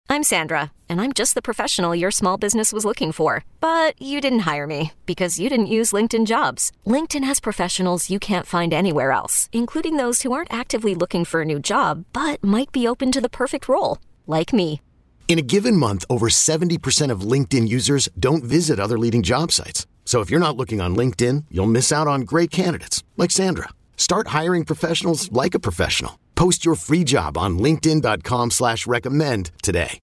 I'm Sandra, and I'm just the professional your small business was looking for. But you didn't hire me because you didn't use LinkedIn Jobs. LinkedIn has professionals you can't find anywhere else, including those who aren't actively looking for a new job, but might be open to the perfect role, like me. In a given month, over 70% of LinkedIn users don't visit other leading job sites. So if you're not looking on LinkedIn, you'll miss out on great candidates like Sandra. Start hiring professionals like a professional. Post your free job on linkedin.com/recommend today.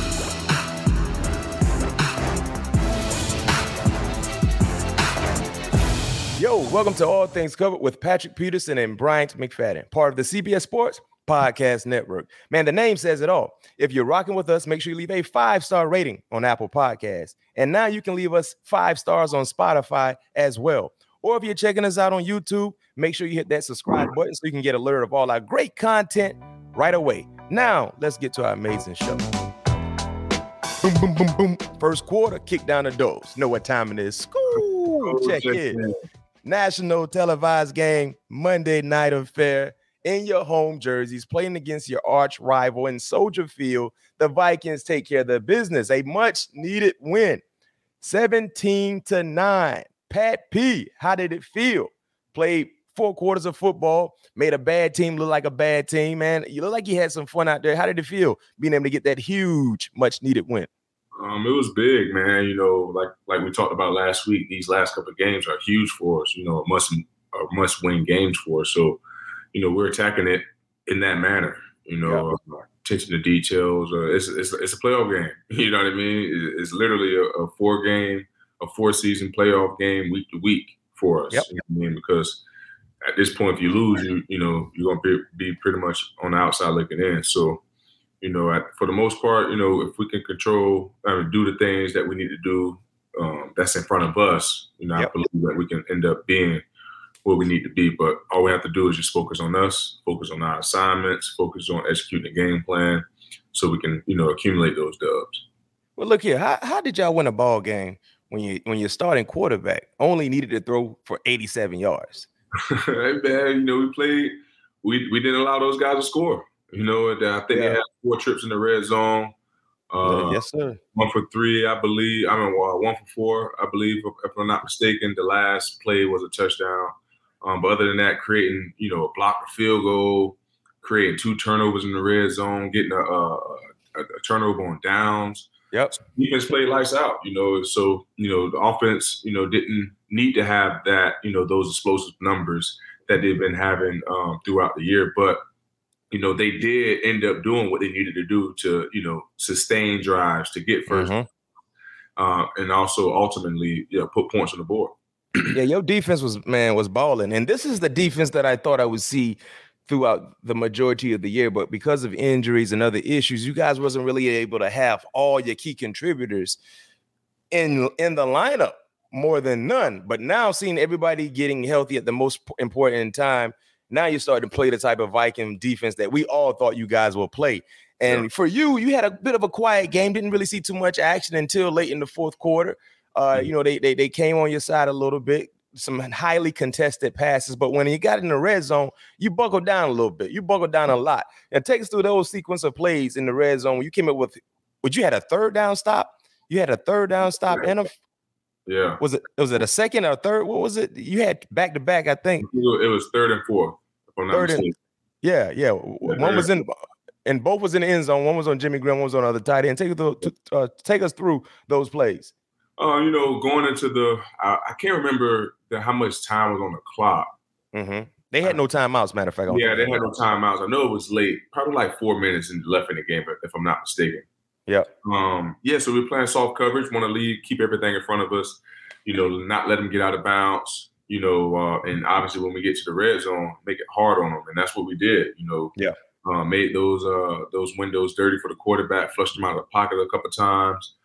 Yo, welcome to All Things Covered with Patrick Peterson and Bryant McFadden, part of the CBS Sports Podcast Network. Man, the name says it all. If you're rocking with us, make sure you leave a 5-star rating on Apple Podcasts. And now you can leave us 5 stars on Spotify as well. Or if you're checking us out on YouTube, make sure you hit that subscribe button so you can get alert of all our great content right away. Now, let's get to our amazing show. Boom, boom, boom, boom. First quarter, kick down the doors. Know what time it is. School, check in. National televised game, Monday night affair in your home jerseys, playing against your arch rival in Soldier Field. The Vikings take care of their business. A much-needed win, 17-9. Pat P, how did it feel? Played 4 quarters of football, made a bad team look like a bad team, man. You look like you had some fun out there. How did it feel being able to get that huge, much-needed win? It was big, man. You know, like we talked about last week, these last couple of games are huge for us, you know, must-win games for us. So, you know, we're attacking it in that manner, you know, attention to details. It's a playoff game. You know what I mean? It's literally a 4-season playoff game week to week for us. Yep. You know what I mean? Because at this point, if you lose, you know, you're going to be pretty much on the outside looking in. So, you know, for the most part, you know, if we can control and do the things that we need to do, that's in front of us, you know, I believe that we can end up being where we need to be. But all we have to do is just focus on us, focus on our assignments, focus on executing the game plan so we can, you know, accumulate those dubs. Well, look here. How did y'all win a ball game when your starting quarterback only needed to throw for 87 yards? Hey, man, you know, we didn't allow those guys to score. You know, I think they had 4 trips in the red zone. Yes, sir. 1 for 3, I believe. 1 for 4, I believe, if I'm not mistaken. The last play was a touchdown. But other than that, creating, you know, a blocked field goal, creating 2 turnovers in the red zone, getting a turnover on downs. Yep. So defense played lights out, you know. So, you know, the offense, you know, didn't need to have that, you know, those explosive numbers that they've been having throughout the year. But, you know, they did end up doing what they needed to do to, you know, sustain drives, to get first, and also ultimately, you know, put points on the board. Yeah, your defense was balling. And this is the defense that I thought I would see throughout the majority of the year. But because of injuries and other issues, you guys wasn't really able to have all your key contributors in the lineup, more than none. But now seeing everybody getting healthy at the most important time, now you're starting to play the type of Viking defense that we all thought you guys will play. And for you had a bit of a quiet game, didn't really see too much action until late in the fourth quarter. You know, they came on your side a little bit, some highly contested passes. But when you got in the red zone, you buckled down a little bit. You buckled down a lot. And take us through those sequence of plays in the red zone. You came up with you had a third down stop? You had a third down stop and a Yeah. Was it a second or a third? What was it? You had back to back, I think. It was 3rd and 4th. If I'm not mistaken. Yeah. One was and both was in the end zone. One was on Jimmy Graham, one was on the other tight end. Take us through those plays. You know, going into I can't remember how much time was on the clock. Mm-hmm. They had no timeouts, matter of fact. Yeah, they had no timeouts. I know it was late, probably like 4 minutes left in the game, if I'm not mistaken. Yeah. So we're playing soft coverage, want to lead, keep everything in front of us, you know, not let them get out of bounds, you know, and obviously when we get to the red zone, make it hard on them. And that's what we did, you know. Yeah. Made those windows dirty for the quarterback, flushed them out of the pocket a couple of times,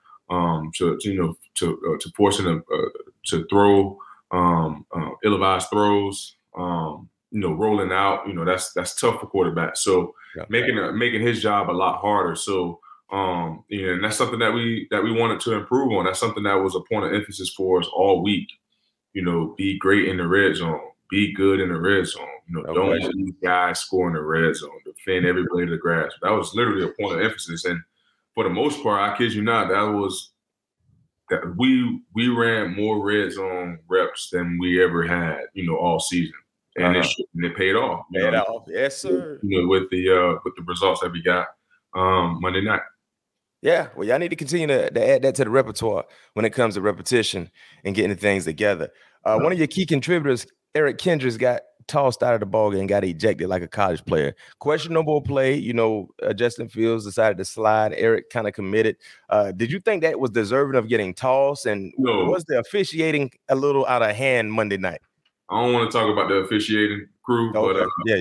to force him to throw ill-advised throws, you know, rolling out, you know, that's tough for quarterbacks. So making his job a lot harder. So you know, and that's something that we wanted to improve on. That's something that was a point of emphasis for us all week. You know, be great in the red zone, be good in the red zone. You know, don't let these guys score in the red zone. Defend every blade of the grass. That was literally a point of emphasis. And for the most part, I kid you not, that we ran more red zone reps than we ever had, all season, and it paid off. Paid off, yes, sir. With the results that we got Monday night. Yeah, well, y'all need to continue to add that to the repertoire when it comes to repetition and getting things together. One of your key contributors, Eric Kendricks, got tossed out of the ballgame and got ejected like a college player. Questionable play. Justin Fields decided to slide. Eric kind of committed. Did you think that was deserving of getting tossed? And was the officiating a little out of hand Monday night? I don't want to talk about the officiating crew, but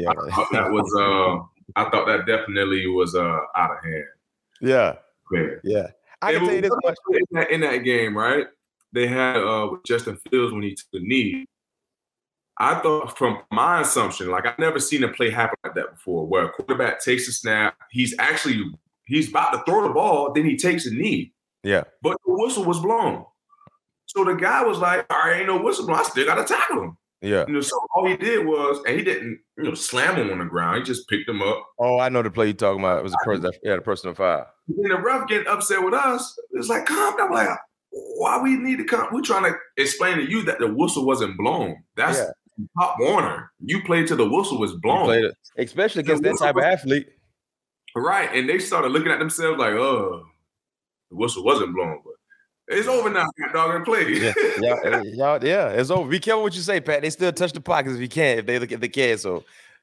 I thought that definitely was out of hand. Yeah. Man. Yeah. I can tell you this much. In that game, right? They had with Justin Fields when he took the knee. I thought, from my assumption, like, I've never seen a play happen like that before, where a quarterback takes a snap, he's about to throw the ball, then he takes a knee. Yeah. But the whistle was blown. So the guy was like, all right, ain't no whistle blown. I still got to tackle him. Yeah. So all he did was, and he didn't, slam him on the ground. He just picked him up. Oh, I know the play you're talking about. It was the personal foul. Then the ref getting upset with us. It's like, calm down. Like, why we need to come? We're trying to explain to you that the whistle wasn't blown. That's Pop Warner. You played till the whistle was blown. You played it, especially against that type of athlete. Right. And they started looking at themselves like, the whistle wasn't blown. But it's over now, dog, and play. Yeah, it's over. Be careful what you say, Pat. They still touch the pockets if you can, if they can. So,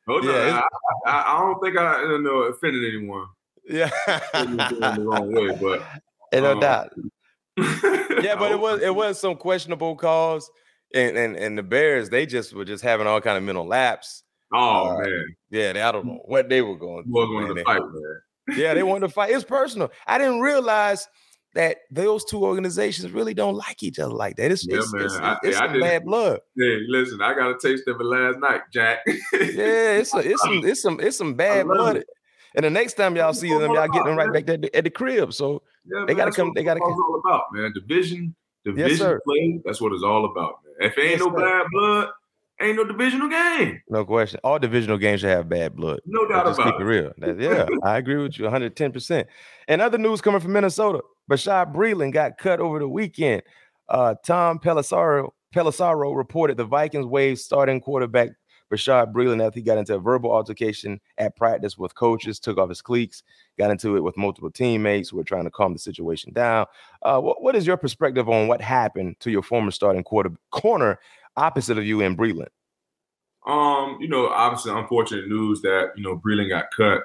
I don't think I offended anyone. Yeah, the wrong way, but no doubt. Yeah, but it was some questionable calls, and the Bears, they were just having all kind of mental lapse. Oh man, yeah, I don't know what they were going. To fight, man. Yeah, they wanted to fight. It's personal. I didn't realize that those two organizations really don't like each other like that. It's some bad blood. Hey, listen, I got a taste of it last night, Jack. Yeah, it's some bad blood. And the next time y'all see them, y'all get them right back there at the crib. So they got to come. They got to come. That's all about, man. Division yes, play. That's what it's all about, man. If ain't bad blood, ain't no divisional game. No question. All divisional games should have bad blood. No doubt about it. Keep it real. Yeah, I agree with you 110%. And other news coming from Minnesota. Bashaud Breeland got cut over the weekend. Tom Pelissero reported the Vikings waived starting quarterback Bashaud Breeland after he got into a verbal altercation at practice with coaches, took off his cleats, got into it with multiple teammates who were trying to calm the situation down. What is your perspective on what happened to your former starting corner opposite of you in Breeland? Obviously unfortunate news that, Breeland got cut,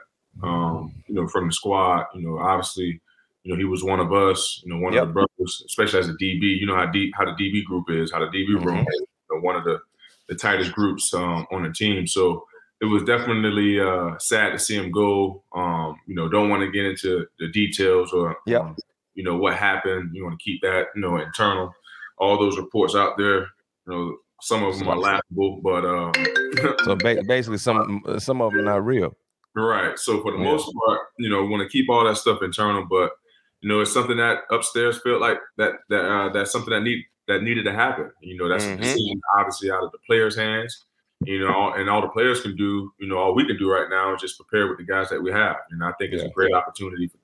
from the squad. Obviously, he was one of us, one of the brothers, especially as a DB. You know how the DB group is, how the DB room is, one of the tightest groups on the team. So it was definitely sad to see him go. Don't want to get into the details or, what happened. You want to keep that, internal. All those reports out there, some of them are laughable, but so basically some of them are not real. Right. So for the most part, want to keep all that stuff internal, but it's something that upstairs felt like that's something that needed to happen. That's a decision obviously out of the players' hands. And all the players can do, all we can do right now is just prepare with the guys that we have. And I think it's a great opportunity for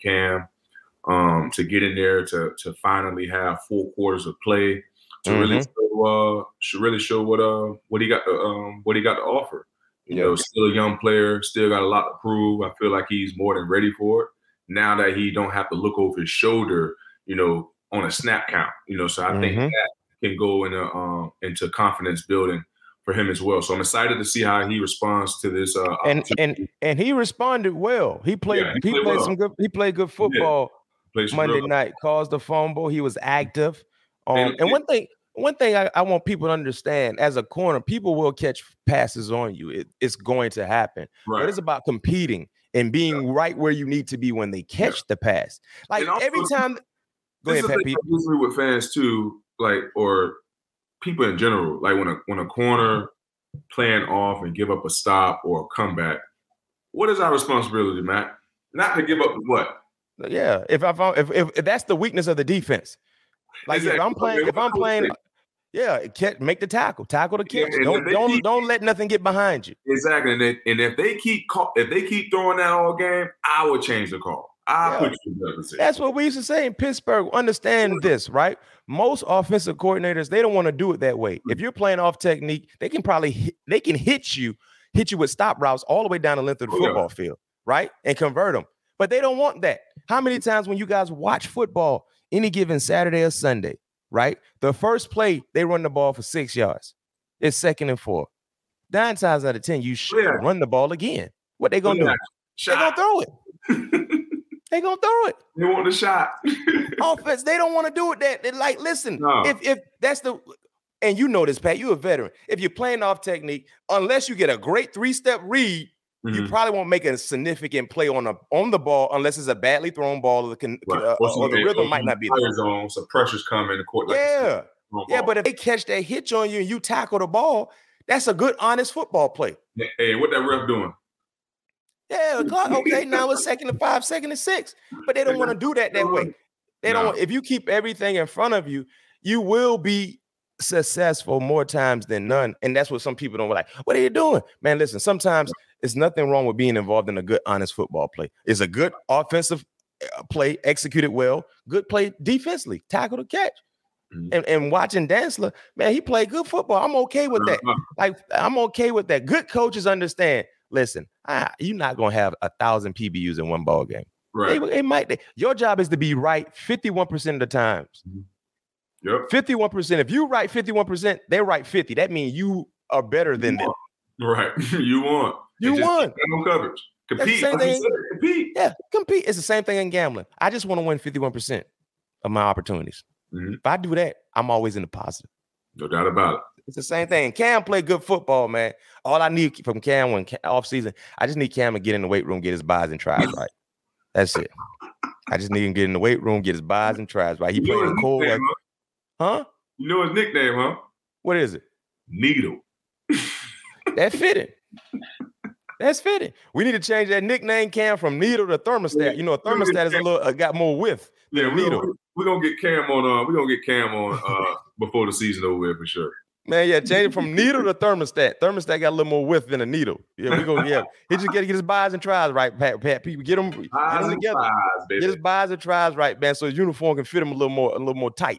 Cam to get in there to finally have 4 quarters of play to really show what he got to offer. Still a young player, still got a lot to prove. I feel like he's more than ready for it now that he don't have to look over his shoulder, on a snap count. So I think that can go into confidence building for him as well. So I'm excited to see how he responds to this. And he responded well. He played good football Monday night. Caused the fumble. He was active. And one thing I want people to understand, as a corner, people will catch passes on you. It's going to happen. Right. But it's about competing and being right where you need to be when they catch the pass. Like every time. Go ahead, Pat. Usually with fans too, or people in general, like when a corner playing off and give up a stop or a comeback, what is our responsibility, Matt? Not to give up what? Yeah, if that's the weakness of the defense. Like exactly. if I'm playing, make the tackle the catch. Don't let nothing get behind you. Exactly, and if they keep throwing that all game, I would change the call. I put you in that position. That's what we used to say in Pittsburgh. Understand this, right? Most offensive coordinators, they don't want to do it that way. If you're playing off technique, they can hit you with stop routes all the way down the length of the football field, right? And convert them. But they don't want that. How many times when you guys watch football, any given Saturday or Sunday, right? The first play, they run the ball for 6 yards. It's 2nd and 4. 9 times out of 10, you should run the ball again. What they gonna do? They're gonna throw it. They gonna throw it. They want a shot. Offense, they don't want to do it. They're like, listen, if that's the, and you know this, Pat, you're a veteran. If you're playing off technique, unless you get a great 3-step read, you probably won't make a significant play on the ball unless it's a badly thrown ball or the rhythm might not be there. Zone, so pressure's coming. But if they catch that hitch on you and you tackle the ball, that's a good, honest football play. Hey, what that ref doing? Yeah, okay, now it's 2nd and 5, 2nd and 6. But they don't want to do that way. They don't. If you keep everything in front of you, you will be successful more times than none. And that's what some people don't like. What are you doing? Man, listen, sometimes there's nothing wrong with being involved in a good, honest football play. It's a good offensive play, executed well, good play defensively, tackle to catch. And watching Dantzler, man, he played good football. I'm okay with that. I'm okay with that. Good coaches understand. Listen, you're not going to have 1,000 PBUs in one ball game. Right. It might. Your job is to be right 51% of the times. Yep. 51%. If you right 51%, they're right 50. That means you are better than them. Right. You won. No coverage. Compete. Compete. Yeah, compete. It's the same thing in gambling. I just want to win 51% of my opportunities. If I do that, I'm always in the positive. No doubt about it. It's the same thing. Cam played good football, man. All I need from Cam when off season, I just need Cam to get in the weight room, get his buys and tries right. That's it. I just need him to get in the weight room, get his buys and tries right. He playing cool. Huh? You know his nickname, huh? What is it? Needle. That's fitting. That's fitting. We need to change that nickname, Cam, from needle to thermostat. You know, a thermostat is a little got more width than a needle. We're gonna get Cam on. We're gonna get Cam on before the season over with for sure. Man, yeah, change it from needle to thermostat. Thermostat got a little more width than a needle. Yeah, we go. Yeah, he just got to get his buys and tries right, Pat. People get them together. Get his buys and tries right, man. So his uniform can fit him a little more tight.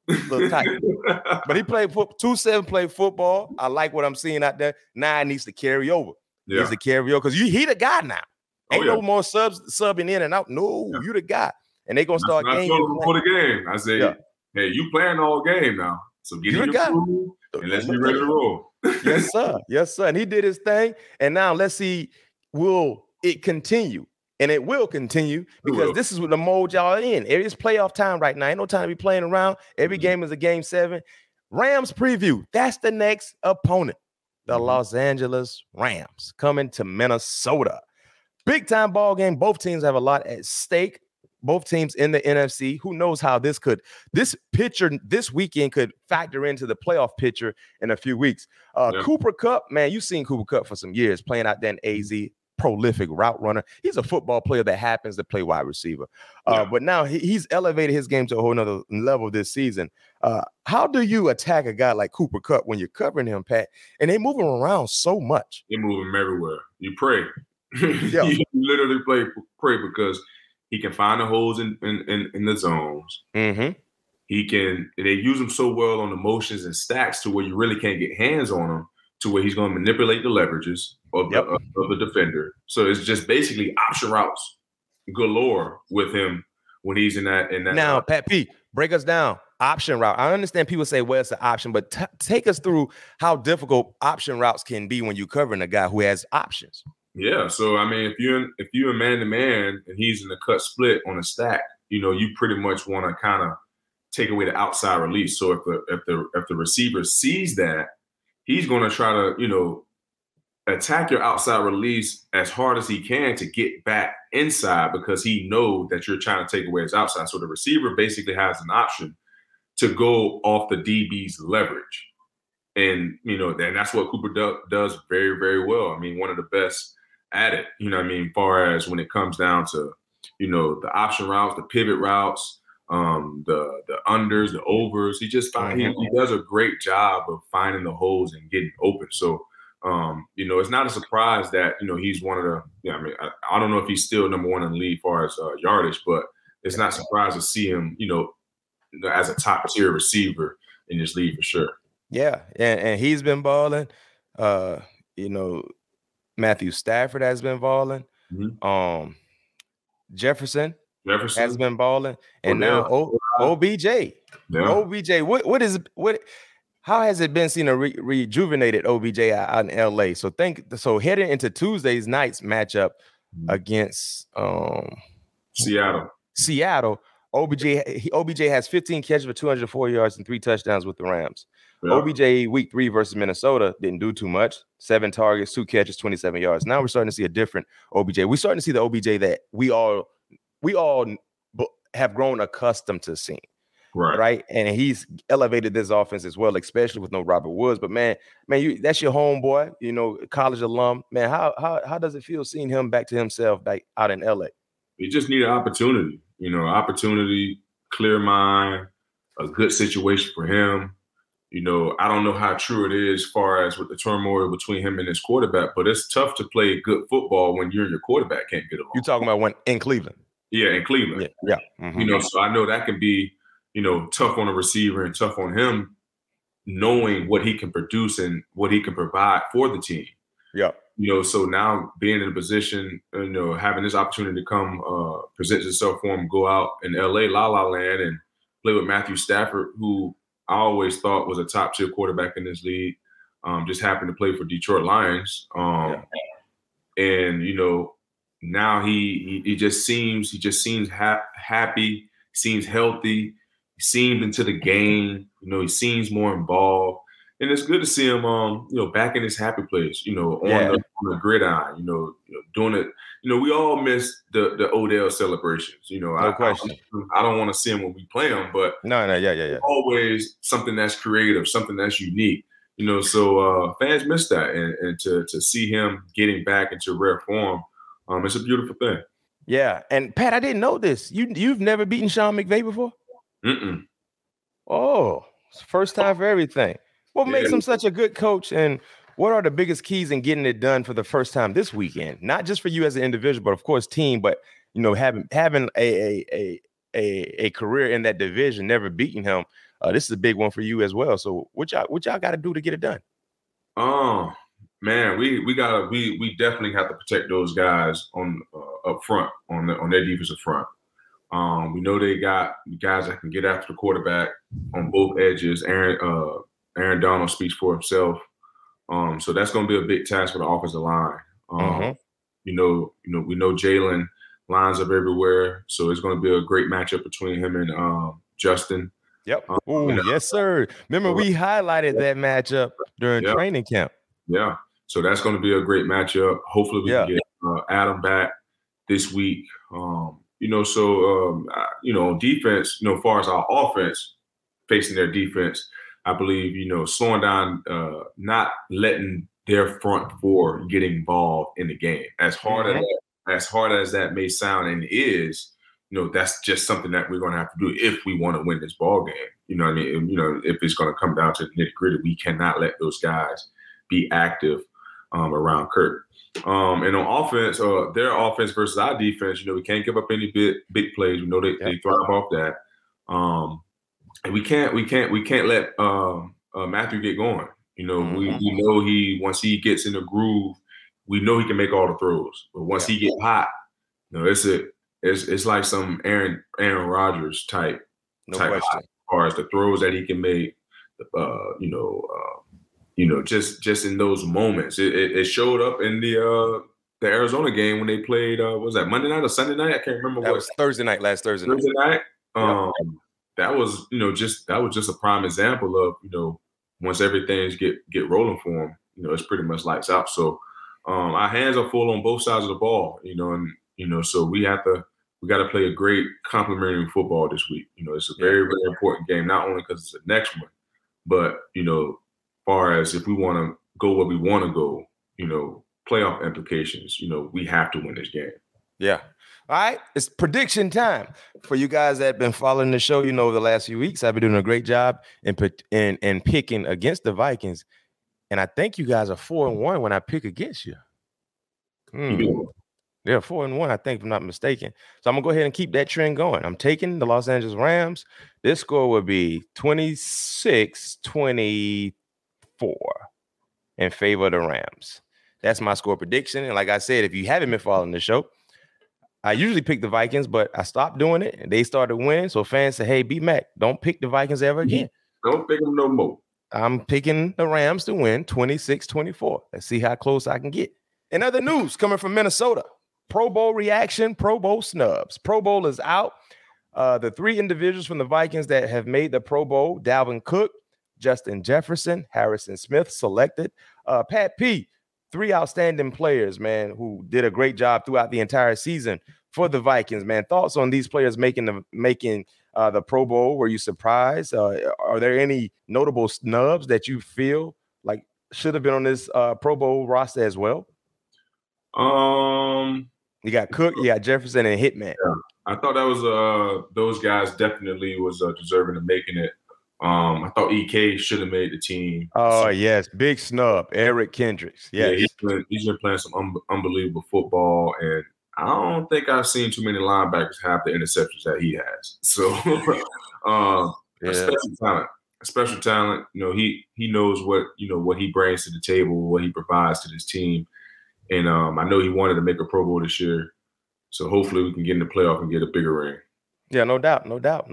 But he played 2-7 played football. I like what I'm seeing out there. Now it needs to carry over. Yeah. Needs to carry over because he the guy now. Ain't no more subbing in and out. No, you the guy. And they gonna start games before the game. I say, hey, you playing all game now. So get in your groove and let's be ready to roll. Yes, sir. Yes, sir. And he did his thing. And now let's see, will it continue? And it will continue because this is what the mode y'all in. It's playoff time right now. Ain't no time to be playing around. Every game is a game 7. Rams preview. That's the next opponent. The Los Angeles Rams coming to Minnesota. Big time ball game. Both teams have a lot at stake. Both teams in the NFC. Who knows how this picture this weekend could factor into the playoff picture in a few weeks. Cooper Kupp, man, you've seen Cooper Kupp for some years playing out there in AZ. Prolific route runner. He's a football player that happens to play wide receiver. But now he's elevated his game to a whole nother level this season. How do you attack a guy like Cooper Kupp when you're covering him, Pat? And they move him around so much. You move him everywhere. You pray. You literally pray because he can find the holes in the zones. Mm-hmm. They use him so well on the motions and stacks to where you really can't get hands on him, to where he's going to manipulate the leverages of the defender. So it's just basically option routes galore with him when he's in that. Now, Pat P, break us down. Option route. I understand people say, well, it's an option, but take us through how difficult option routes can be when you're covering a guy who has options. Yeah. So, I mean, if you're a man-to-man and he's in the cut split on a stack, you pretty much want to kind of take away the outside release. So if the receiver sees that, he's going to try to, attack your outside release as hard as he can to get back inside because he knows that you're trying to take away his outside. So the receiver basically has an option to go off the DB's leverage. And, and that's what Cooper does very, very well. I mean, one of the best at it, far as when it comes down to, the option routes, the pivot routes, the unders, the overs. He just he does a great job of finding the holes and getting open. So It's not a surprise that, he's one of the, I don't know if he's still number one in the league as far as yardage, but it's not surprising to see him, as a top tier receiver in this league for sure. Yeah. And he's been balling. Matthew Stafford has been balling. Mm-hmm. Jefferson has been balling. And now OBJ. Yeah. OBJ, how has it been seeing a rejuvenated OBJ out in LA? So heading into Tuesday's night's matchup against Seattle, OBJ has 15 catches for 204 yards and 3 touchdowns with the Rams. Yeah. OBJ week 3 versus Minnesota didn't do too much. 7 targets, 2 catches, 27 yards. Now we're starting to see a different OBJ. We're starting to see the OBJ that we all have grown accustomed to seeing. Right. And he's elevated this offense as well, especially with no Robert Woods. But man, that's your homeboy, college alum. Man, how does it feel seeing him back to himself back out in LA? He just needed opportunity, clear mind, a good situation for him. I don't know how true it is as far as with the turmoil between him and his quarterback, but it's tough to play good football when you and your quarterback can't get along. You're talking about when in Cleveland. Yeah, in Cleveland. Yeah. Mm-hmm. So I know that can be, tough on a receiver and tough on him knowing what he can produce and what he can provide for the team. Yeah. So now being in a position, having this opportunity to come present itself for him, go out in LA, La La Land, and play with Matthew Stafford, who I always thought was a top tier quarterback in this league. Just happened to play for Detroit Lions. And, now he just seems happy, seems healthy. He seems into the game, he seems more involved. And it's good to see him, back in his happy place, on the gridiron, doing it. We all miss the Odell celebrations. No question. I don't want to see him when we play him, but yeah. Always something that's creative, something that's unique. So fans miss that, and to see him getting back into rare form, it's a beautiful thing. Yeah, and Pat, I didn't know this. You've never beaten Sean McVay before? Mm-mm. Oh, it's first time for everything. What makes him such a good coach, and what are the biggest keys in getting it done for the first time this weekend? Not just for you as an individual, but of course team. But having a career in that division, never beating him, this is a big one for you as well. So what y'all got to do to get it done? Oh man, we definitely have to protect those guys on up front on their defensive front. We know they got guys that can get after the quarterback on both edges. Aaron Donald speaks for himself. So that's going to be a big task for the offensive line. We know Jalen lines up everywhere, so it's going to be a great matchup between him and Justin. Yep. Yes, sir. Remember we highlighted that matchup during training camp. Yeah. So that's going to be a great matchup. Hopefully we can get Adam back this week. On defense, as far as our offense facing their defense, I believe, slowing down, not letting their front four get involved in the game. As hard as that may sound and is, that's just something that we're going to have to do if we want to win this ball game. If it's going to come down to the nitty gritty, we cannot let those guys be active around Kirk. And on offense, their offense versus our defense, we can't give up any big plays. We know they thrive off that. And we can't let Matthew get going. We know once he gets in the groove, we know he can make all the throws. But once he gets hot, it's like some Aaron Rodgers type. No question. As far as the throws that he can make, just in those moments. It showed up in the Arizona game when they played. Was that Monday night or Sunday night? I can't remember. That was Thursday night. Last Thursday night. That was just a prime example of once everything's get rolling for him, it's pretty much lights out. So our hands are full on both sides of the ball, so we got to play a great complementary football this week. It's a very, very important game, not only because it's the next one, but far as if we want to go where we want to go, playoff implications, we have to win this game. Yeah. All right. It's prediction time. For you guys that have been following the show, over the last few weeks, I've been doing a great job in picking against the Vikings. And I think you guys are 4-1 when I pick against you. Yeah, 4-1, I think, if I'm not mistaken. So I'm going to go ahead and keep that trend going. I'm taking the Los Angeles Rams. This score would be 26-24 in favor of the Rams. That's my score prediction. And like I said, if you haven't been following the show, I usually pick the Vikings, but I stopped doing it, and they started winning. So fans say, hey, B-Mac, don't pick the Vikings ever again. Don't pick them no more. I'm picking the Rams to win 26-24. Let's see how close I can get. In other news coming from Minnesota, Pro Bowl reaction, Pro Bowl snubs. Pro Bowl is out. The 3 individuals from the Vikings that have made the Pro Bowl, Dalvin Cook, Justin Jefferson, Harrison Smith selected. Pat P, 3 outstanding players, man, who did a great job throughout the entire season for the Vikings, man. Thoughts on these players making the Pro Bowl? Were you surprised? Are there any notable snubs that you feel like should have been on this Pro Bowl roster as well? You got Cook, you got Jefferson, and Hitman. Yeah. I thought that was those guys definitely was deserving of making it. I thought EK should have made the team. Oh, yes. Big snub. Eric Kendricks. Yes. Yeah, he's been playing some unbelievable football, and I don't think I've seen too many linebackers have the interceptions that he has. So, special talent. You know, he knows what he brings to the table, what he provides to this team. And I know he wanted to make a Pro Bowl this year. So hopefully we can get in the playoff and get a bigger ring. Yeah, no doubt.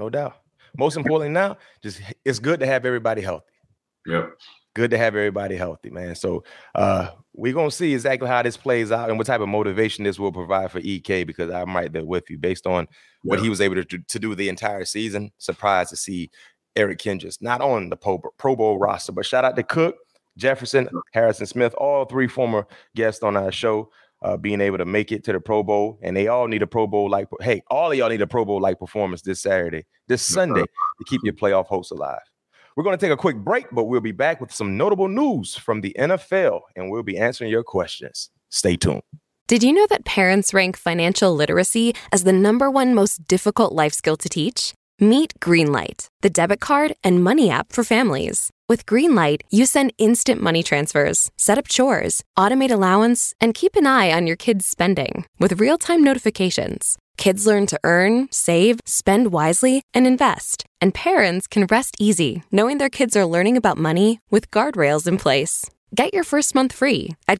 Most importantly now, it's good to have everybody healthy. Yep. Good to have everybody healthy, man. So we're going to see exactly how this plays out and what type of motivation this will provide for EK, because I'm right there with you based on what he was able to do the entire season. Surprised to see Eric Kendricks not on the Pro Bowl roster, but shout out to Cook, Jefferson, Harrison Smith, all 3 former guests on our show, being able to make it to the Pro Bowl. And they all need a Pro Bowl all of y'all need a Pro Bowl like performance this Sunday to keep your playoff hopes alive. We're going to take a quick break, but we'll be back with some notable news from the NFL, and we'll be answering your questions. Stay tuned. Did you know that parents rank financial literacy as the #1 most difficult life skill to teach? Meet Greenlight, the debit card and money app for families. With Greenlight, you send instant money transfers, set up chores, automate allowance, and keep an eye on your kids' spending with real-time notifications. Kids learn to earn, save, spend wisely, and invest. And parents can rest easy knowing their kids are learning about money with guardrails in place. Get your first month free at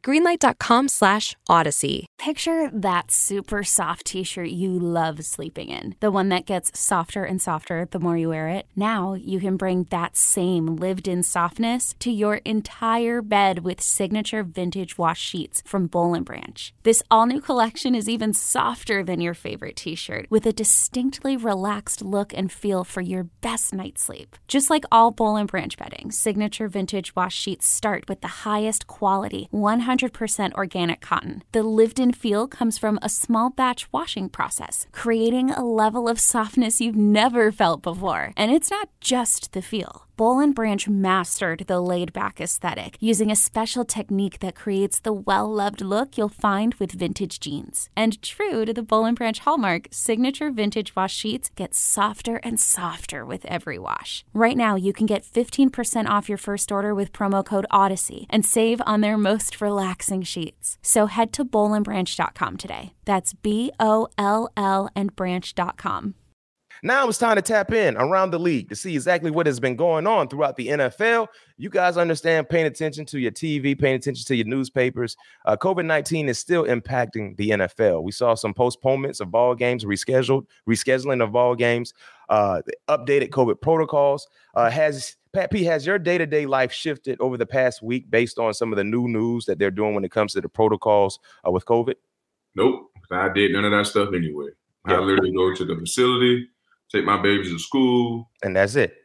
greenlight.com/Odyssey. Picture that super soft t-shirt you love sleeping in. The one that gets softer and softer the more you wear it. Now you can bring that same lived-in softness to your entire bed with signature vintage wash sheets from Boll & Branch. This all-new collection is even softer than your favorite t-shirt, with a distinctly relaxed look and feel for your best night's sleep. Just like all Boll & Branch bedding, signature vintage wash sheets start with the highest quality, 100% organic cotton. The lived-in feel comes from a small batch washing process, creating a level of softness you've never felt before. And it's not just the feel. Boll & Branch mastered the laid-back aesthetic using a special technique that creates the well-loved look you'll find with vintage jeans. And true to the Boll & Branch hallmark, signature vintage wash sheets get softer and softer with every wash. Right now, you can get 15% off your first order with promo code Odyssey and save on their most relaxing sheets. So head to bollandbranch.com today. That's BOLL and branch.com. Now it's time to tap in around the league to see exactly what has been going on throughout the NFL. You guys understand paying attention to your TV, paying attention to your newspapers. COVID-19 is still impacting the NFL. We saw some postponements of ball games, rescheduling of ball games, the updated COVID protocols. Pat P, has your day-to-day life shifted over the past week based on some of the new news that they're doing when it comes to the protocols with COVID? Nope. I did none of that stuff anyway. I literally go to the facility, take my babies to school, and that's it.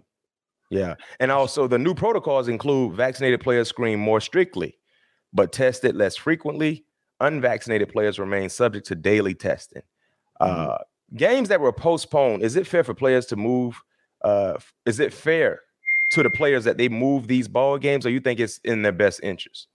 Yeah. And also the new protocols include vaccinated players screened more strictly, but tested less frequently. Unvaccinated players remain subject to daily testing. Games that were postponed, is it fair for players to move? Is it fair to the players that they move these ball games, or you think it's in their best interest?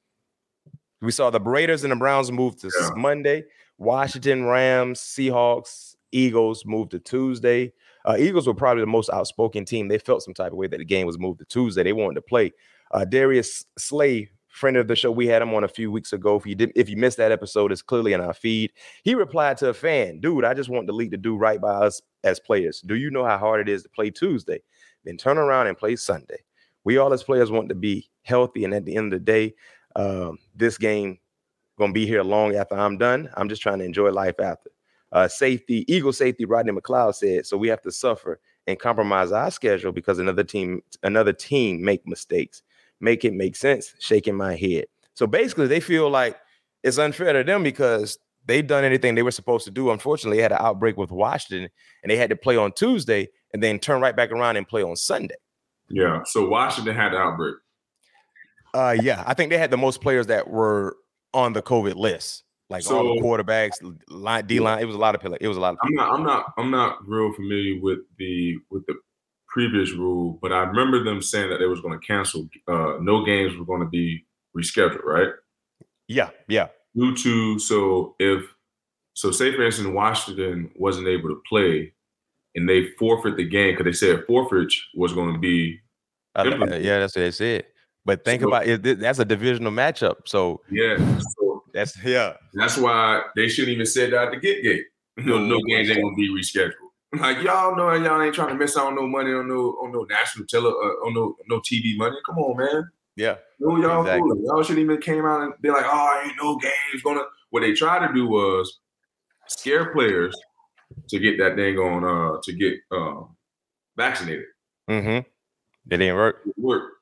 We saw the Raiders and the Browns move to Monday. Washington, Rams, Seahawks, Eagles moved to Tuesday. Eagles were probably the most outspoken team. They felt some type of way that the game was moved to Tuesday. They wanted to play. Darius Slay, friend of the show, we had him on a few weeks ago. If you missed that episode, it's clearly in our feed. He replied to a fan, dude, I just want the league to do right by us as players. Do you know how hard it is to play Tuesday, then turn around and play Sunday? We all as players want to be healthy, and at the end of the day, this game going to be here long after I'm done. I'm just trying to enjoy life after. Eagle safety Rodney McLeod said, so we have to suffer and compromise our schedule because another team make mistakes. Make it make sense, shaking my head. So basically, they feel like it's unfair to them because they've done anything they were supposed to do. Unfortunately, they had an outbreak with Washington, and they had to play on Tuesday and then turn right back around and play on Sunday. Yeah, so Washington had the outbreak. Yeah, I think they had the most players that were on the COVID list. Like all the quarterbacks, D-line, it was a lot of people. I'm not real familiar with the previous rule, but I remember them saying that they was going to cancel. No games were going to be rescheduled, right? Yeah. Due to say for instance Washington wasn't able to play, and they forfeit the game because they said forfeit was going to be. Yeah, that's what they said. But think about it. That's a divisional matchup. So yeah. That's why they shouldn't even said that at the get. No games ain't gonna be rescheduled. Like y'all know y'all ain't trying to miss out on no money on no national on no TV money. Come on, man. Yeah. No, y'all exactly. Y'all shouldn't even came out and be like, oh, ain't no games gonna. What they tried to do was scare players to get that thing on to get vaccinated. Mm-hmm. It didn't work. It worked.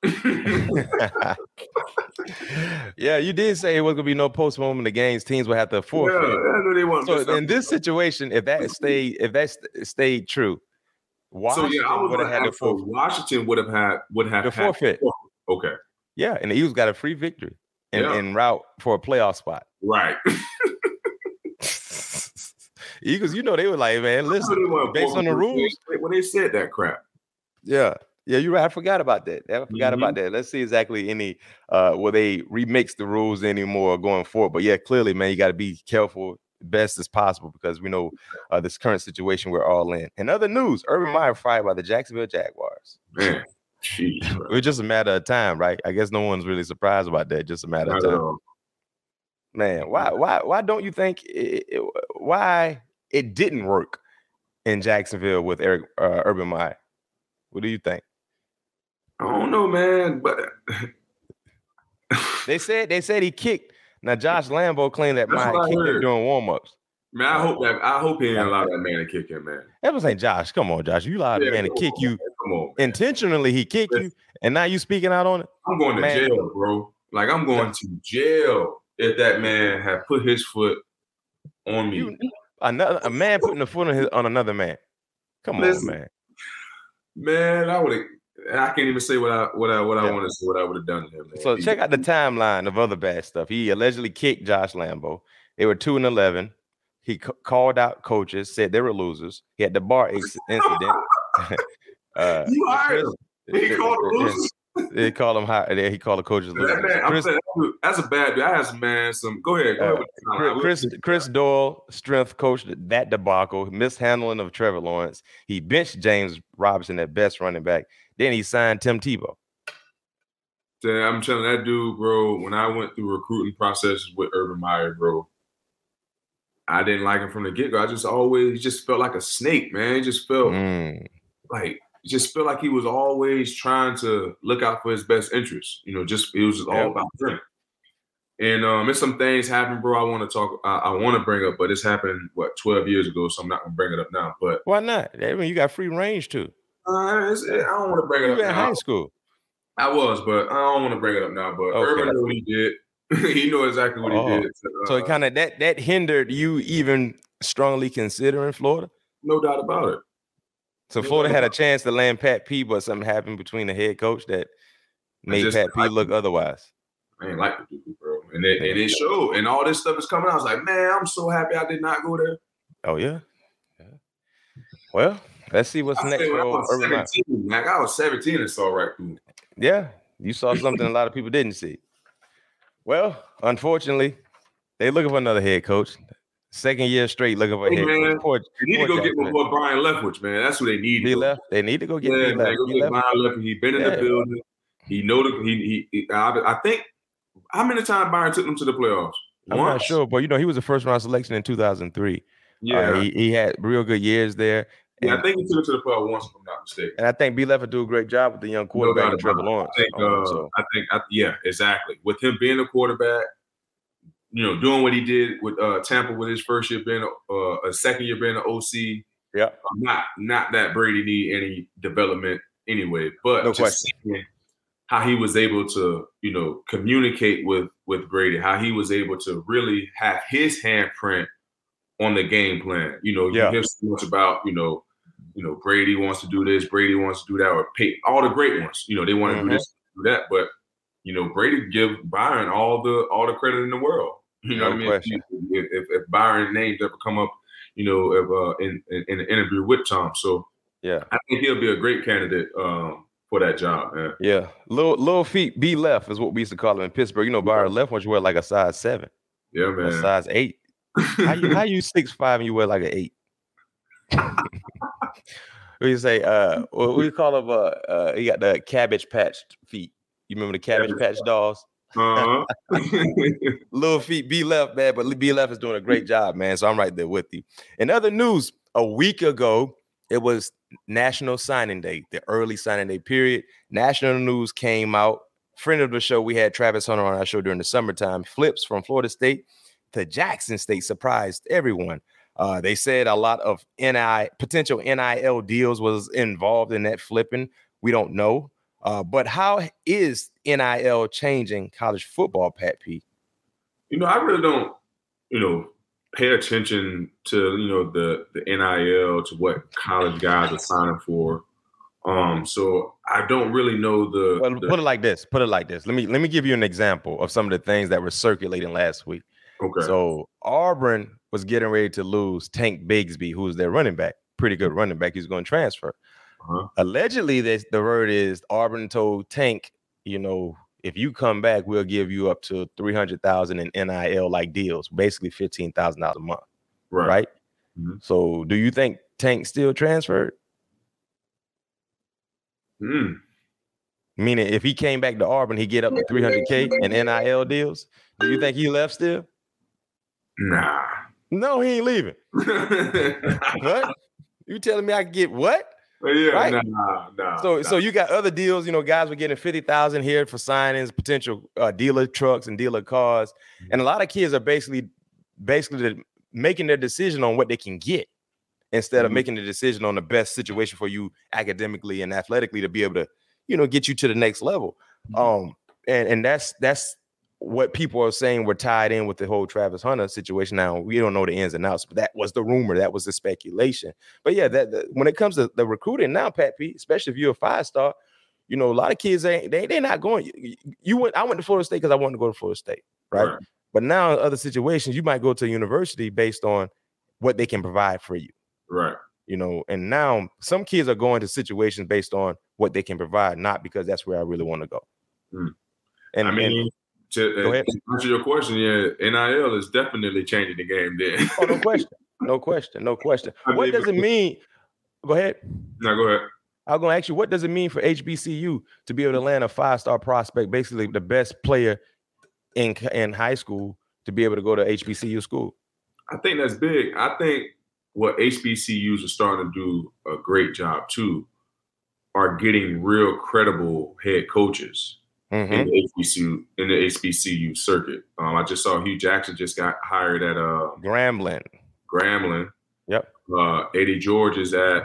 Yeah, you did say it was gonna be no postponement of games. Teams would have to forfeit. Yeah, I know they want. So in this situation, if that stayed true, Washington would have had to forfeit. Washington would have to forfeit. Okay. Yeah, and the Eagles got a free victory en route for a playoff spot. Right. Eagles, they were like, man, listen, based on the rules. When they said that crap. Yeah, you're right. I forgot about that. About that. Let's see exactly will they remix the rules anymore going forward. But yeah, clearly, man, you got to be careful best as possible because we know this current situation we're all in. In other news, Urban Meyer fired by the Jacksonville Jaguars. Man, jeez, it was just a matter of time, right? I guess no one's really surprised about that. Just a matter of time. Man, why don't you think why it didn't work in Jacksonville with Urban Meyer? What do you think? I don't know, man, but they said he kicked. Now Josh Lambo claimed that Meyer kicked him during warmups. Man, I hope he didn't allow that man to kick him, man. That was like, Josh, come on, Josh. You allowed the man to kick you. Come on, man. Intentionally, he kicked you, and now you speaking out on it. I'm going to jail, bro. Like I'm going to jail if that man had put his foot on me. A man putting a foot on another man. Come on, man. Man, I can't even say what I want to say. What I would have done to him. Man. So check out the timeline of other bad stuff. He allegedly kicked Josh Lambo. They were 2-11. He called out coaches, said they were losers. He had the bar incident. You hired him. He called them losers. They called him high. He called the coaches losers. That's a bad dude. I have some. Go ahead. Chris Doyle, strength coach, that debacle, mishandling of Trevor Lawrence. He benched James Robinson at best running back. Then he signed Tim Tebow. I'm telling that dude, bro, when I went through recruiting processes with Urban Meyer, bro, I didn't like him from the get-go. He just felt like a snake, man. He just felt like he was always trying to look out for his best interests. It was just all about him. And there's some things happened, bro. I want to bring up, but it's happened 12 years ago, so I'm not gonna bring it up now. But why not? I mean, you got free range too. I don't want to bring it up. You were in high school. I was, but I don't want to bring it up now. But Urban knew what he did. He knew exactly what he did. So it kind of that hindered you even strongly considering Florida? No doubt about it. So Florida had a chance to land Pat P, but something happened between the head coach that made Pat P look otherwise. I ain't like the dude, bro. And it showed. And all this stuff is coming out. I was like, man, I'm so happy I did not go there. Oh, yeah? Well, let's see what's next. I was 17 and saw right through. Yeah, you saw something a lot of people didn't see. Well, unfortunately, they're looking for another head coach. Second year straight looking for a head coach. They need to go get my boy Brian Leftwich, man. That's what they need. He left. They need to go get Brian Leftwich. He's been in the building. He know I think how many times Byron took them to the playoffs? I'm not sure, but he was a first round selection in 2003. Yeah, he had real good years there. Yeah, I think he took it to the playoffs once, if I'm not mistaken. And I think B. Left would do a great job with the young quarterback, no Trevor Lawrence. Yeah, exactly. With him being a quarterback, doing what he did with Tampa with his first year being a second year being an OC. Yeah, not that Brady need any development anyway, but no just seeing how he was able to, communicate with Brady, how he was able to really have his handprint on the game plan. You hear so much about, Brady wants to do this, Brady wants to do that, or all the great ones, they want to do this, do that. But, Brady give Byron all the credit in the world. You know what I mean? If Byron's names ever come up, in an interview with Tom. So yeah, I think he'll be a great candidate for that job, man. Yeah. Little feet B Left is what we used to call him in Pittsburgh. Byron Left once you wear like a size 7. Yeah, man. A size 8. How you 6'5" and you wear like an 8? We say we call him he got the Cabbage Patch feet. You remember the Cabbage Patch dolls? Uh-huh. Little feet B Left, man, but B Left is doing a great job, man. So I'm right there with you. In other news, a week ago, it was National Signing Day, the early signing day period. National news came out. Friend of the show, we had Travis Hunter on our show during the summertime. Flips from Florida State to Jackson State surprised everyone. They said a lot of potential NIL deals was involved in that flipping. We don't know. But how is NIL changing college football, Pat P? I really don't, pay attention to, the NIL, to what college guys are signing for. So I don't really know Put it like this. Let me give you an example of some of the things that were circulating last week. Okay. So Auburn was getting ready to lose Tank Bigsby, who's their running back. Pretty good running back. He's going to transfer. Uh-huh. Allegedly, the word is Auburn told Tank, if you come back, we'll give you up to $300,000 in NIL like deals, basically $15,000 a month. Right? Mm-hmm. So do you think Tank still transferred? Meaning if he came back to Auburn, he'd get up to $300K in NIL deals. Do you think he left still? Nah. No, he ain't leaving. What? You telling me I can get what? Yeah, right? Nah. So you got other deals, guys were getting $50,000 here for signings, potential dealer trucks and dealer cars. And a lot of kids are basically making their decision on what they can get instead of making the decision on the best situation for you academically and athletically to be able to, get you to the next level. And that's what people are saying were tied in with the whole Travis Hunter situation. Now, we don't know the ins and outs, but that was the rumor. That was the speculation. But yeah, when it comes to the recruiting now, Pat P, especially if you're a 5-star, a lot of kids they're not going. I went to Florida State because I wanted to go to Florida State, right? But now in other situations, you might go to a university based on what they can provide for you. Right. And now some kids are going to situations based on what they can provide, not because that's where I really want to go. And to answer your question, yeah, NIL is definitely changing the game then. Oh, no question. What does it mean? Go ahead. No, go ahead. I'm going to ask you, what does it mean for HBCU to be able to land a 5-star prospect, basically the best player in high school, to be able to go to HBCU school? I think that's big. I think what HBCUs are starting to do a great job too are getting real credible head coaches. In the HBCU circuit. I just saw Hugh Jackson just got hired at Grambling. Yep. Eddie George is at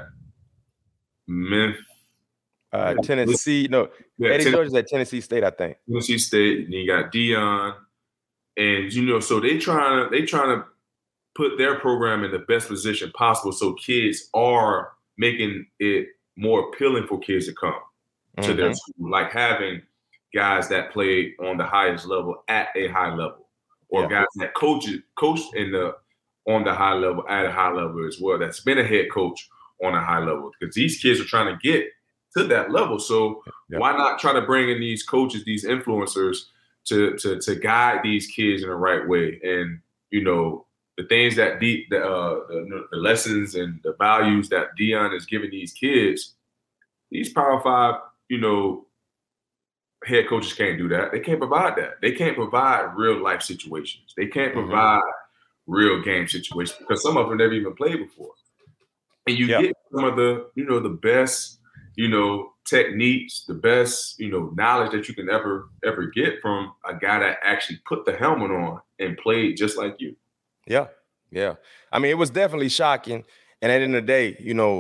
Tennessee. No, Eddie George is at Tennessee State, I think. Tennessee State. And you got Dion, and so they trying to put their program in the best position possible, so kids are making it more appealing for kids to come to their school, like having guys that played on the highest level at a high level, or guys that coached on the high level at a high level as well. That's been a head coach on a high level, because these kids are trying to get to that level. So why not try to bring in these coaches, these influencers, to guide these kids in the right way? And the things that the lessons and the values that Dion is giving these kids, these Power 5, head coaches can't do that. They can't provide that. They can't provide real life situations. They can't provide real game situations because some of them never even played before. And you get some of the, the best, techniques, the best, knowledge that you can ever get from a guy that actually put the helmet on and played just like you. Yeah. Yeah. I mean, it was definitely shocking. And at the end of the day,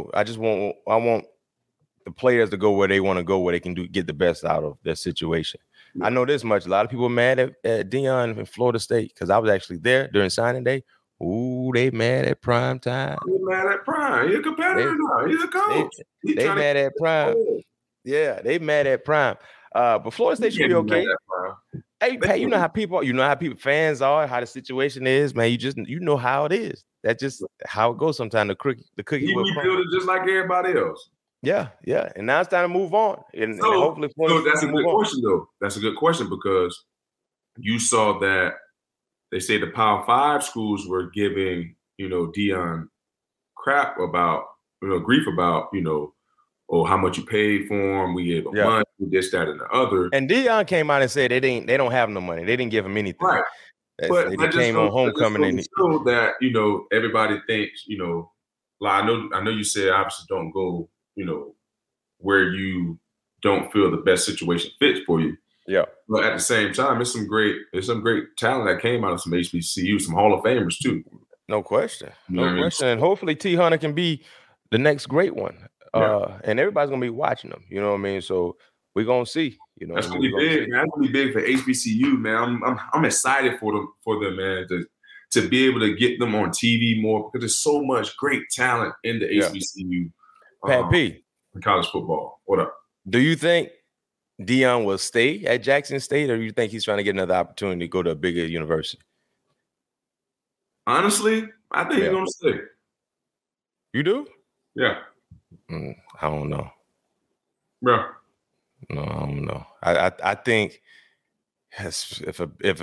I want the players to go where they want to go, where they can get the best out of their situation. Yeah. I know this much. A lot of people are mad at Deion in Florida State because I was actually there during signing day. Ooh, they mad at Prime time. They're mad at Prime. He's a competitor now. He's a coach. They mad at Prime. Yeah, they mad at Prime. But Florida State should be okay. Hey, Pat, you know how people fans are, how the situation is, man. You know how it is. That's just how it goes sometimes. The cookie will crumble. Build it just like everybody else. Yeah. And now it's time to move on. And hopefully that's a good question, though. That's a good question because you saw that they say the Power 5 schools were giving, Deion crap about, grief about, how much you paid for him. We gave him money, this, that, and the other. And Deion came out and said they don't have no money. They didn't give him anything. Right. But they came on homecoming and so that, everybody thinks, like I know you said obviously don't go, where you don't feel the best situation fits for you. Yeah. But at the same time, there's some great talent that came out of some HBCU, some Hall of Famers too. No question. No question. And hopefully T. Hunter can be the next great one. And everybody's gonna be watching them. You know what I mean? So we're gonna see. That's gonna be big, man. That's gonna be big for HBCU, man. I'm excited for them, man, to be able to get them on TV more because there's so much great talent in the HBCU. Pat P. In college football. What up? Do you think Deion will stay at Jackson State, or do you think he's trying to get another opportunity to go to a bigger university? Honestly, I think he's going to stay. You do? Yeah. I don't know. Yeah. No, I don't know. I think if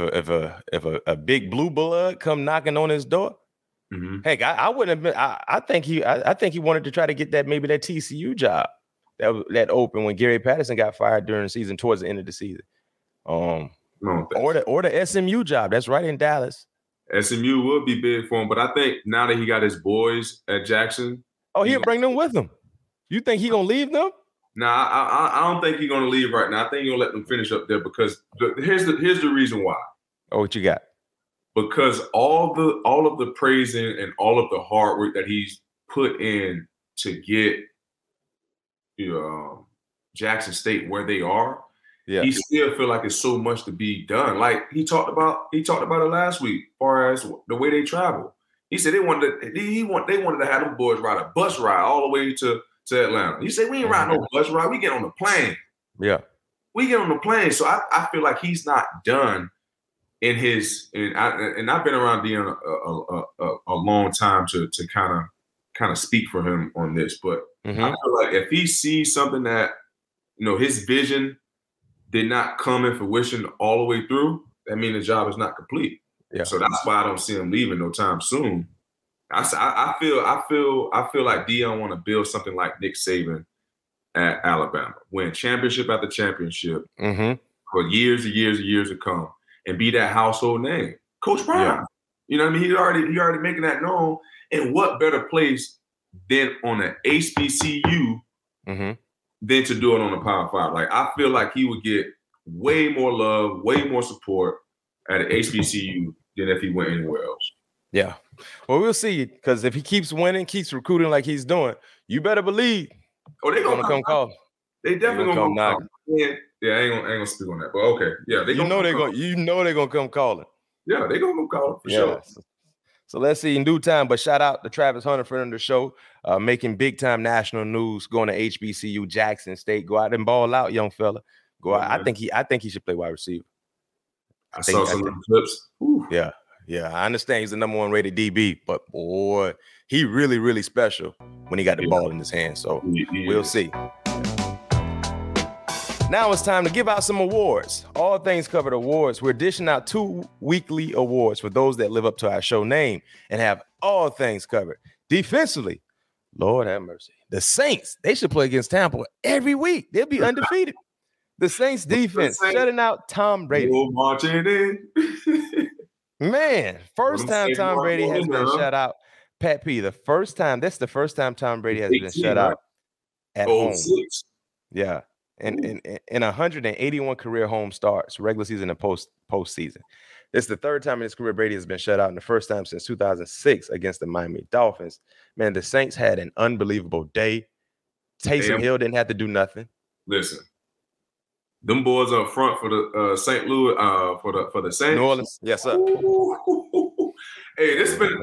a big blue blood come knocking on his door, heck, I wouldn't have been. I think he wanted to try to get that TCU job that opened when Gary Patterson got fired during the season, towards the end of the season. Or the SMU job that's right in Dallas. SMU would be big for him, but I think now that he got his boys at Jackson, he'll bring them with him. You think he gonna leave them? Nah, I don't think he's gonna leave right now. I think he'll let them finish up there because here's the reason why. Oh, what you got? Because all of the praising and all of the hard work that he's put in to get Jackson State where they are, he still feel like it's so much to be done. Like he talked about it last week, as far as the way they travel. He said they wanted to have them boys ride a bus ride all the way to Atlanta. He said we ain't riding no bus ride. We get on the plane. Yeah, we get on the plane. So I feel like he's not done in his. And I've been around Deion a long time to kind of speak for him on this, but I feel like if he sees something that his vision did not come in fruition all the way through, that means the job is not complete. Yeah. So that's why I don't see him leaving no time soon. I feel like Deion want to build something like Nick Saban at Alabama, win championship after championship for years and years and years to come, and be that household name, Coach Prime. Yeah. You know what I mean? He already making that known. And what better place than on an HBCU than to do it on a Power 5? Like I feel like he would get way more love, way more support at an HBCU than if he went anywhere else. Yeah. Well, we'll see. Because if he keeps winning, keeps recruiting like he's doing, you better believe. They're gonna come call. They definitely gonna come call. Yeah, I ain't gonna speak on that. But okay, yeah, they're gonna come calling. Yeah, they're gonna come calling for sure. So let's see in due time. But shout out to Travis Hunter, friend of the show, making big time national news, going to HBCU Jackson State. Go out and ball out, young fella. Go out. I think he should play wide receiver. I saw some clips. Yeah. I understand he's the number 1 rated DB, but boy, he really, really special when he got the ball in his hand. So we'll see. Now it's time to give out some awards. All Things Covered awards. We're dishing out 2 weekly awards for those that live up to our show name and have all things covered. Defensively, Lord have mercy. The Saints, they should play against Tampa every week. They'll be undefeated. The Saints defense shutting out Tom Brady. Marching in. Man, first time Tom Brady has been shut out. Pat P, that's the first time Tom Brady has been shut out at home. 06. Yeah. In 181 career home starts, regular season and postseason. It's the third time in his career Brady has been shut out, and the first time since 2006 against the Miami Dolphins. Man, the Saints had an unbelievable day. Taysom Hill didn't have to do nothing. Listen, them boys up front for the St. Louis for the Saints. New Orleans, yes sir. Hey,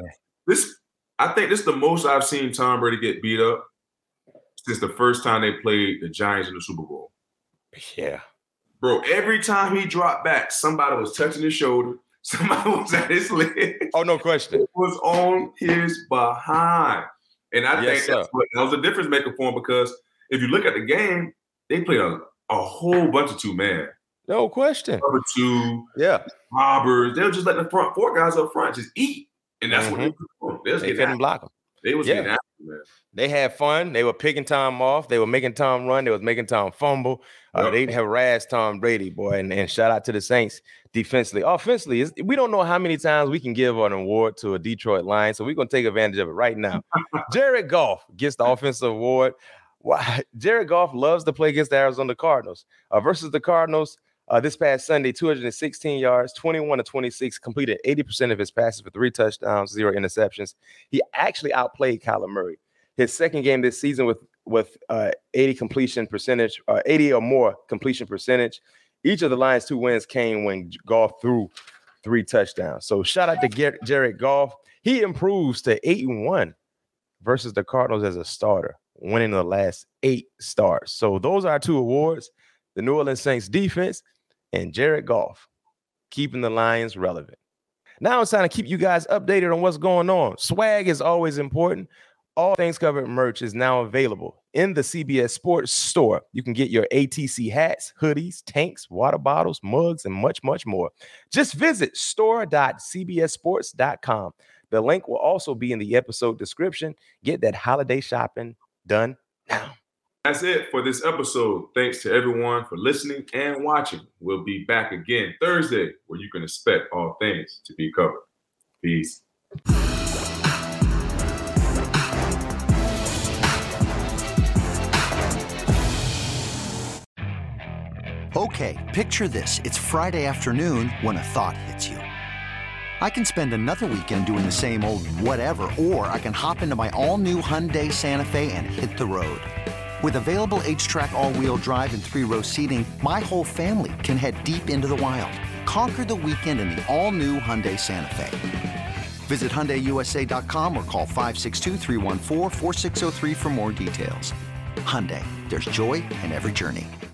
I think this is the most I've seen Tom Brady get beat up since the first time they played the Giants in the Super Bowl. Yeah. Bro, every time he dropped back, somebody was touching his shoulder. Somebody was at his leg. Oh, no question. It was on his behind. And I think that was a difference maker for him, because if you look at the game, they played a whole bunch of two-man. No question. Number two. Yeah. Robbers. They were just letting the front four guys up front just eat. And that's what they couldn't block them. They was getting after, man. They had fun. They were picking Tom off. They were making Tom run. They was making Tom fumble. They harassed Tom Brady, boy. And shout out to the Saints defensively. Offensively, we don't know how many times we can give an award to a Detroit Lion, so we're going to take advantage of it right now. Jared Goff gets the offensive award. Jared Goff loves to play against the Arizona Cardinals. Versus the Cardinals, this past Sunday, 216 yards, 21-26, completed 80% of his passes for 3 touchdowns, 0 interceptions. He actually outplayed Kyler Murray. His second game this season with 80 completion percentage, 80 or more completion percentage. Each of the Lions' 2 wins came when Goff threw 3 touchdowns. So shout out to Jared Goff. He improves to 8-1 versus the Cardinals as a starter, winning the last 8 starts. So those are our 2 awards: the New Orleans Saints defense and Jared Goff, keeping the Lions relevant. Now it's time to keep you guys updated on what's going on. Swag is always important. All Things Covered merch is now available in the CBS Sports store. You can get your ATC hats, hoodies, tanks, water bottles, mugs, and much, much more. Just visit store.cbssports.com. The link will also be in the episode description. Get that holiday shopping done now. That's it for this episode. Thanks to everyone for listening and watching. We'll be back again Thursday, where you can expect all things to be covered. Peace. Okay, picture this. It's Friday afternoon when a thought hits you. I can spend another weekend doing the same old whatever, or I can hop into my all-new Hyundai Santa Fe and hit the road. With available H-Track all-wheel drive and 3-row seating, my whole family can head deep into the wild. Conquer the weekend in the all-new Hyundai Santa Fe. Visit HyundaiUSA.com or call 562-314-4603 for more details. Hyundai, there's joy in every journey.